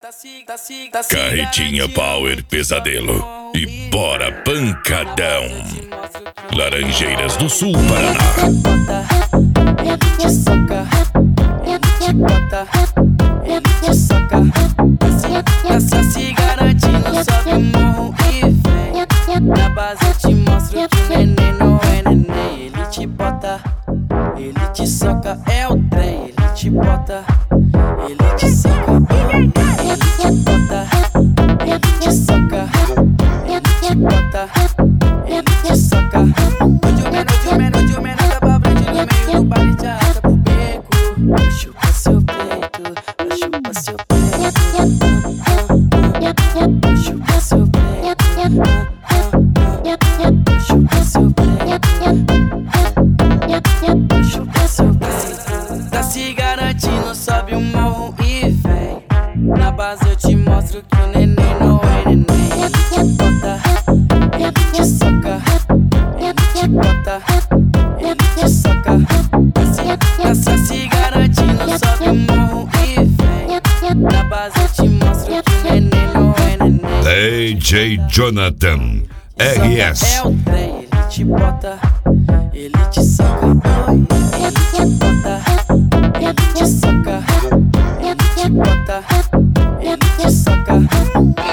Carretinha Power Pesadelo e bora pancadão. Laranjeiras do Sul, Paraná. Ele te soca, ele te bota, ele te soca. Tá se garantindo, sobe o morro e vem. Na base eu te mostro que o neném não é neném. Ele te bota, ele te soca, é o trem. Ele te bota, ele te soca, ele te bota, ele te soca, ele te bota, ele te soca. Hoje o menor da pra frente no meio do baile te arrasta pro beco. Chupa seu peito, chupa seu peito, chupa seu peito, chupa seu peito, chupa seu peito. Tá se garantindo, sobe o morro e vem. Na base eu te mostro que o neném não é neném. Ele te bota, ele te soca, ele te bota, ele te soca. Tá se garantindo, sobe o morro e vem. Na base eu te mostro que o neném não é neném. DJ Jonathan RS. É o trem, ele te bota, ele te soca, ele te bota, ele te soca, ele te bota, ele te soca.